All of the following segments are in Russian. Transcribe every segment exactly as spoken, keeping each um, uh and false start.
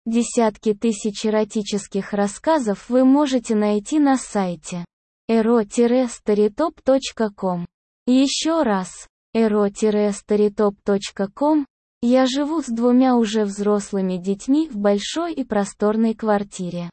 Десятки тысяч эротических рассказов вы можете найти на сайте эро старитоп точка ком. Еще раз, эро старитоп точка ком. Я живу с двумя уже взрослыми детьми в большой и просторной квартире.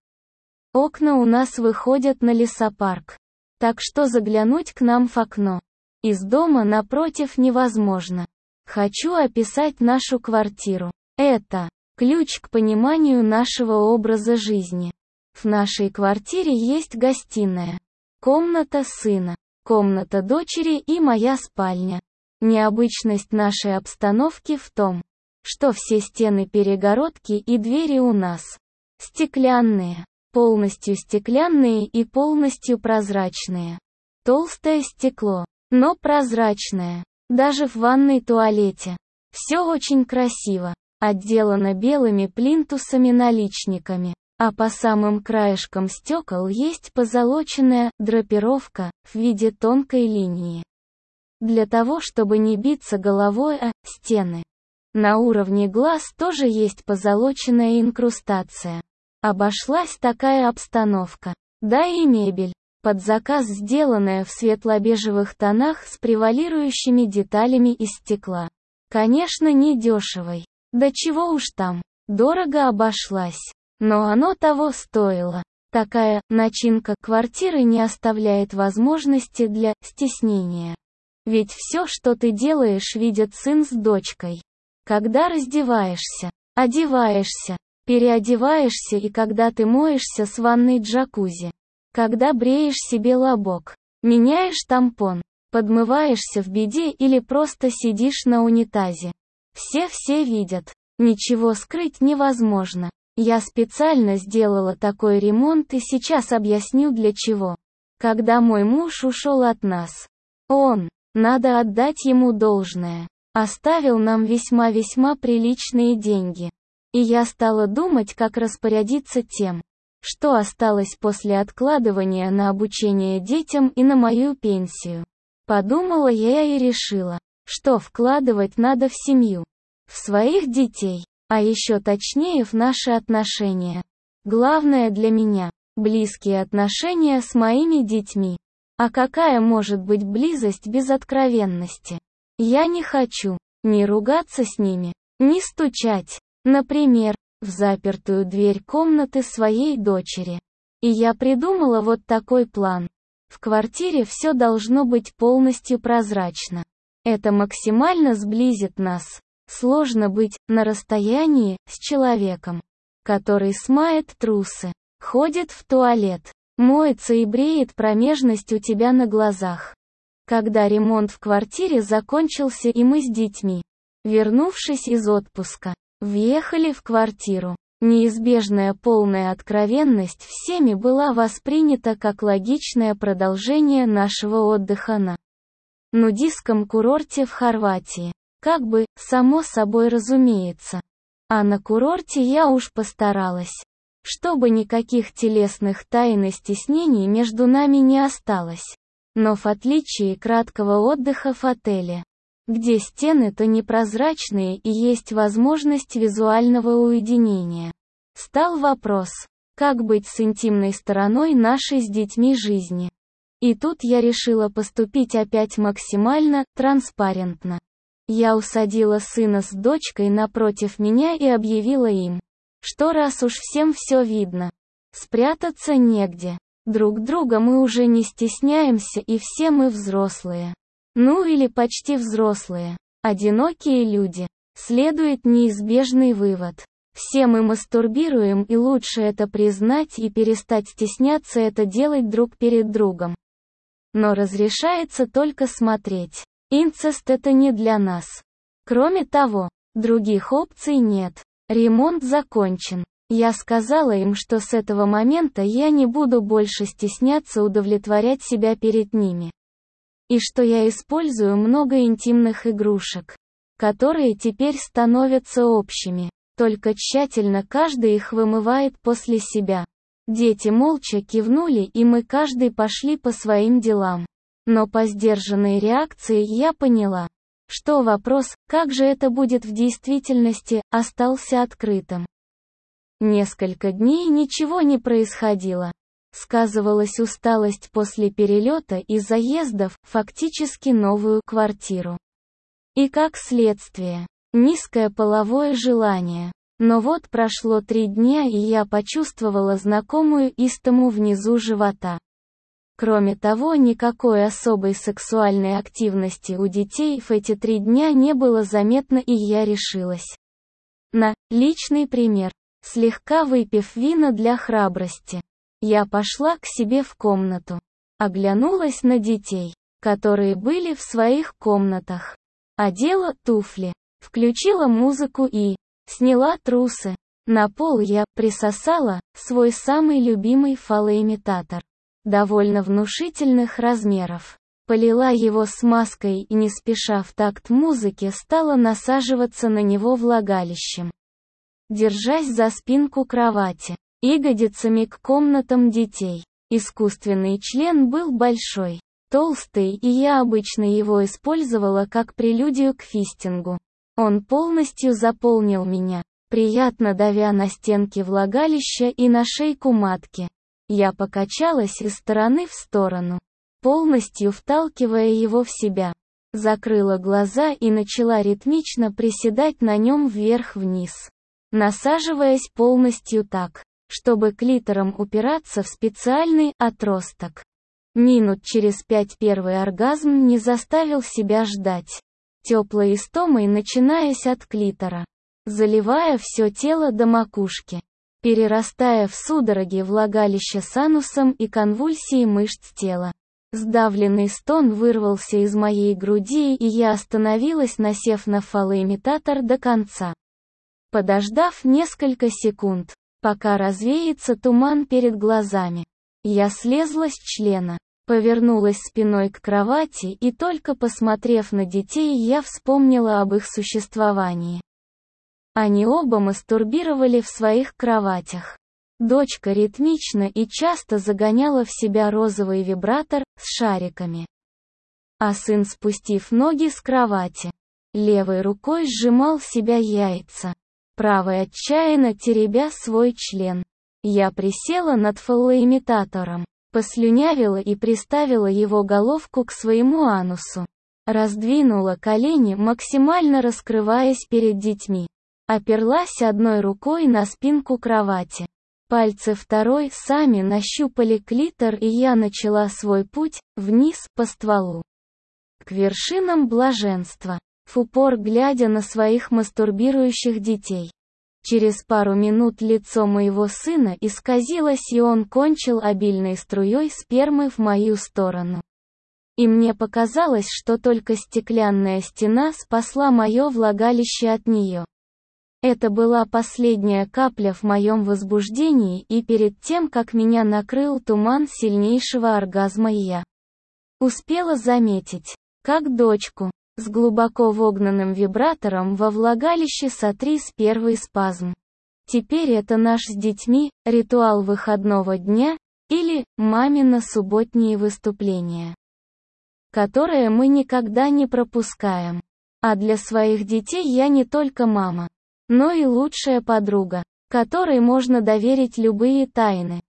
Окна у нас выходят на лесопарк. Так что заглянуть к нам в окно из дома напротив невозможно. Хочу описать нашу квартиру. Это ключ к пониманию нашего образа жизни. В нашей квартире есть гостиная, комната сына, комната дочери и моя спальня. Необычность нашей обстановки в том, что все стены-перегородки и двери у нас стеклянные, полностью стеклянные и полностью прозрачные. Толстое стекло, но прозрачное. Даже в ванной-туалете. Все очень красиво. Отделано белыми плинтусами-наличниками. А по самым краешкам стекол есть позолоченная драпировка в виде тонкой линии. Для того, чтобы не биться головой о стены. На уровне глаз тоже есть позолоченная инкрустация. Обошлась такая обстановка. Да и мебель. Под заказ сделанная в светло-бежевых тонах с превалирующими деталями из стекла. Конечно, не дешевой. Да чего уж там. Дорого обошлась. Но оно того стоило. Такая начинка квартиры не оставляет возможности для стеснения. Ведь все, что ты делаешь, видят сын с дочкой. Когда раздеваешься, одеваешься, переодеваешься и когда ты моешься с ванной джакузи. Когда бреешь себе лобок, меняешь тампон, подмываешься в биде или просто сидишь на унитазе. Все-все видят. Ничего скрыть невозможно. Я специально сделала такой ремонт и сейчас объясню для чего. Когда мой муж ушел от нас, он, надо отдать ему должное, оставил нам весьма-весьма приличные деньги. И я стала думать, как распорядиться тем, что осталось после откладывания на обучение детям и на мою пенсию. Подумала я и решила, что вкладывать надо в семью, в своих детей, а еще точнее в наши отношения. Главное для меня – близкие отношения с моими детьми. А какая может быть близость без откровенности? Я не хочу ни ругаться с ними, ни стучать, например, в запертую дверь комнаты своей дочери. И я придумала вот такой план. В квартире все должно быть полностью прозрачно. Это максимально сблизит нас. Сложно быть на расстоянии с человеком, который смает трусы, ходит в туалет, моется и бреет промежность у тебя на глазах. Когда ремонт в квартире закончился и мы с детьми, вернувшись из отпуска, въехали в квартиру, неизбежная полная откровенность всеми была воспринята как логичное продолжение нашего отдыха на нудистском курорте в Хорватии. Как бы, само собой разумеется. А на курорте я уж постаралась, чтобы никаких телесных тайн и стеснений между нами не осталось. Но в отличие краткого отдыха в отеле, где стены-то непрозрачные и есть возможность визуального уединения, стал вопрос, как быть с интимной стороной нашей с детьми жизни. И тут я решила поступить опять максимально транспарентно. Я усадила сына с дочкой напротив меня и объявила им, что раз уж всем все видно, спрятаться негде. Друг друга мы уже не стесняемся и все мы взрослые. Ну или почти взрослые. Одинокие люди. Следует неизбежный вывод. Все мы мастурбируем и лучше это признать и перестать стесняться это делать друг перед другом. Но разрешается только смотреть. Инцест это не для нас. Кроме того, других опций нет. Ремонт закончен. Я сказала им, что с этого момента я не буду больше стесняться удовлетворять себя перед ними. И что я использую много интимных игрушек, которые теперь становятся общими. Только тщательно каждый их вымывает после себя. Дети молча кивнули и мы каждый пошли по своим делам. Но по сдержанной реакции я поняла, что вопрос, как же это будет в действительности, остался открытым. Несколько дней ничего не происходило. Сказывалась усталость после перелета и заездов, фактически новую квартиру. И как следствие, низкое половое желание. Но вот прошло три дня, и я почувствовала знакомую истому внизу живота. Кроме того, никакой особой сексуальной активности у детей в эти три дня не было заметно, и я решилась на личный пример. Слегка выпив вина для храбрости, я пошла к себе в комнату. Оглянулась на детей, которые были в своих комнатах. Одела туфли, включила музыку и сняла трусы. На пол я присосала свой самый любимый фалоимитатор, довольно внушительных размеров. Полила его смазкой и не спеша в такт музыки стала насаживаться на него влагалищем, держась за спинку кровати, ягодицами к комнатам детей. Искусственный член был большой, толстый, и я обычно его использовала как прелюдию к фистингу. Он полностью заполнил меня, приятно давя на стенки влагалища и на шейку матки. Я покачалась из стороны в сторону, полностью вталкивая его в себя. Закрыла глаза и начала ритмично приседать на нем вверх-вниз, насаживаясь полностью так, чтобы клитором упираться в специальный отросток. Минут через пять первый оргазм не заставил себя ждать, теплой истомой начинаясь от клитора, заливая все тело до макушки, перерастая в судороги влагалища с анусом и конвульсии мышц тела. Сдавленный стон вырвался из моей груди, и я остановилась, насев на фалоимитатор до конца. Подождав несколько секунд, пока развеется туман перед глазами, я слезла с члена, повернулась спиной к кровати, и только посмотрев на детей, я вспомнила об их существовании. Они оба мастурбировали в своих кроватях. Дочка ритмично и часто загоняла в себя розовый вибратор с шариками. А сын, спустив ноги с кровати, левой рукой сжимал в себя яйца, правой отчаянно теребя свой член. Я присела над фалоимитатором, послюнявила и приставила его головку к своему анусу. Раздвинула колени, максимально раскрываясь перед детьми. Оперлась одной рукой на спинку кровати. Пальцы второй сами нащупали клитор, и я начала свой путь вниз по стволу, к вершинам блаженства, в упор глядя на своих мастурбирующих детей. Через пару минут лицо моего сына исказилось, и он кончил обильной струей спермы в мою сторону. И мне показалось, что только стеклянная стена спасла мое влагалище от нее. Это была последняя капля в моем возбуждении, и перед тем, как меня накрыл туман сильнейшего оргазма, я успела заметить, как дочку с глубоко вогнанным вибратором во влагалище сотряс первый спазм. Теперь это наш с детьми ритуал выходного дня, или мамино субботние выступления, которое мы никогда не пропускаем. А для своих детей я не только мама, но и лучшая подруга, которой можно доверить любые тайны.